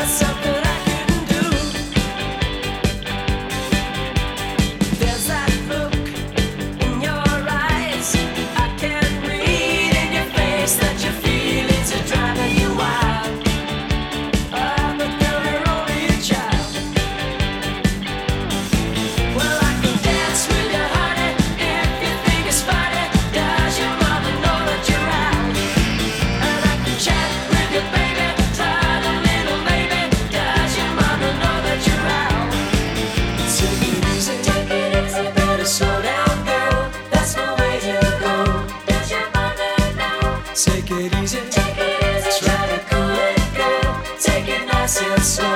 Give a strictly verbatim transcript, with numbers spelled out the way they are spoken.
something I couldn't do. There's that look in your eyes. I can read in your face that your feelings are driving you wild. Ah, but girl, you're only a child. Well, I can dance with you, honey, if you think it's funny. Does your mama know that you're out? And I can chat with you, baby, try a little maybe. Does your mama know that you're out? Take it easy, take it easy, better slow down, girl. That's no way to go. Does your mother know? Take it easy, take it easy, try to cool it, girl. Take it nice and slow.